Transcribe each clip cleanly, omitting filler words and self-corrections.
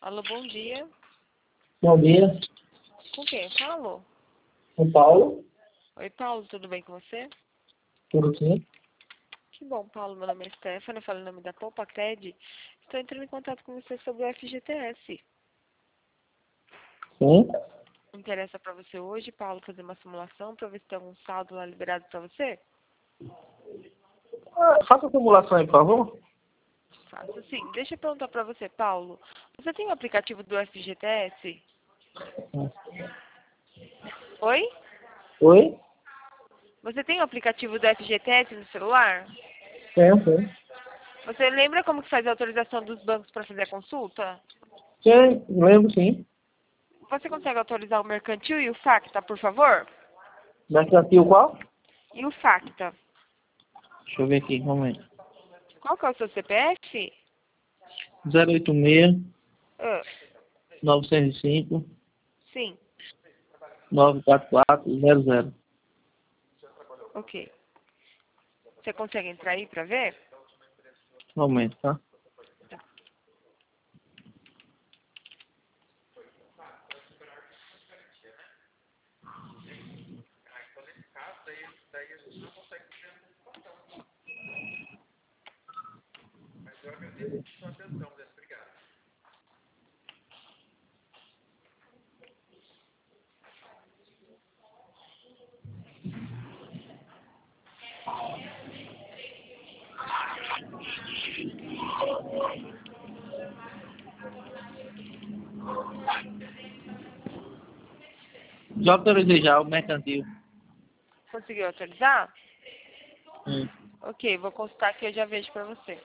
Alô, bom dia. Bom dia, Com quem eu falo? o Paulo, Oi, Paulo, tudo bem com você? tudo sim? Que bom, Paulo. Meu nome é Stefano, eu falo em nome da Poupa Cred. Estou entrando em contato com você sobre o FGTS. Sim? Interessa para você hoje, Paulo, fazer uma simulação para ver se tem algum saldo lá liberado para você? Faça a simulação aí, por favor. Faço sim. Deixa eu perguntar para você, Paulo. Você tem o aplicativo do FGTS? Oi? Oi? Você tem o aplicativo do FGTS no celular? Sim. Você lembra como que faz a autorização dos bancos para fazer a consulta? Sim, lembro sim. Você consegue autorizar o mercantil e o FACTA, por favor? Mercantil qual? E o FACTA? Deixa eu ver aqui, um momento. Qual que é o seu CPF? 086 Ah, 905 sim, 94400. ok. Você consegue entrar aí para ver? Um momento, tá? Já autorizei já o mercantil. Conseguiu autorizar? Sim. Ok, vou consultar aqui e eu já vejo para você.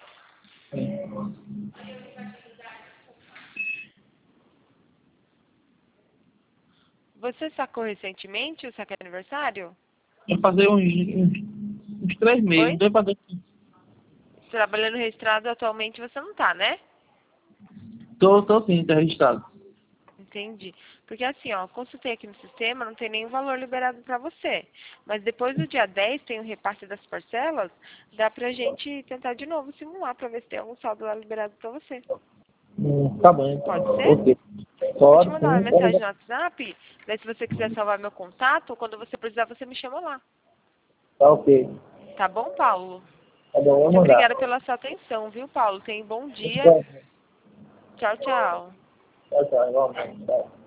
Você sacou recentemente o saque aniversário? Vou fazer uns 3 meses. Oi? Não deu pra ver. Trabalhando registrado atualmente você não tá, né? Tô sim, tá registrado. Entendi. Porque assim, ó, consultei aqui no sistema, não tem nenhum valor liberado para você. Mas depois do dia 10 tem o repasse das parcelas, dá pra gente tentar de novo simular para ver se tem algum saldo lá liberado para você. Tá bem. Pode ser? Ok. Vou te Pode mandar uma sim, mensagem pode. no WhatsApp, daí se você quiser salvar meu contato, quando você precisar você me chama lá. Tá ok. Tá bom, Paulo? Tá bom, vou Muito mandar. obrigada pela sua atenção, viu, Paulo? Tenha um bom dia. Tchau, Tchau, tchau. tchau, igualmente. Tchau.